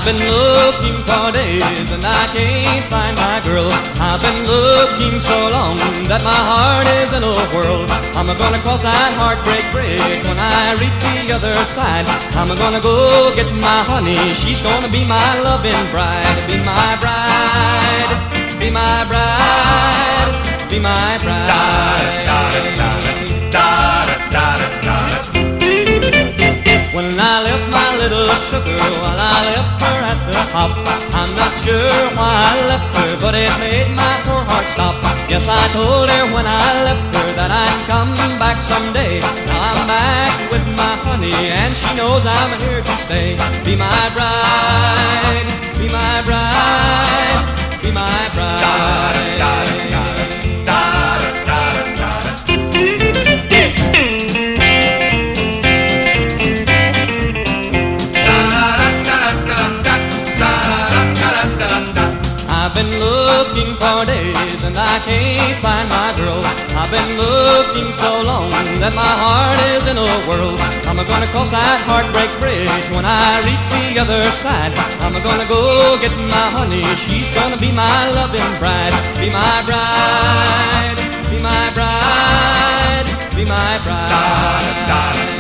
been looking for days and I can't find my girl. I've been looking so long that my heart is in a whirl. I'm gonna cross that heartbreak bridge when I reach the other side. I'm gonna go get my honey. She's gonna be my loving bride. Be my bride. Be my bride. Be my bride. When I left my little sugar, while I left her at the top, I'm not sure why I left her, but it made my poor heart stop. Yes, I told her when I left her that I'd come back someday. Now I'm back with my honey, and she knows I'm here to stay. Be my bride, be my bride, be my bride. I've been looking for days and I can't find my girl. I've been looking so long that my heart is in a whirl. I'm gonna cross that heartbreak bridge when I reach the other side. I'm gonna go get my honey. She's gonna be my loving bride. Be my bride. Be my bride. Be my bride.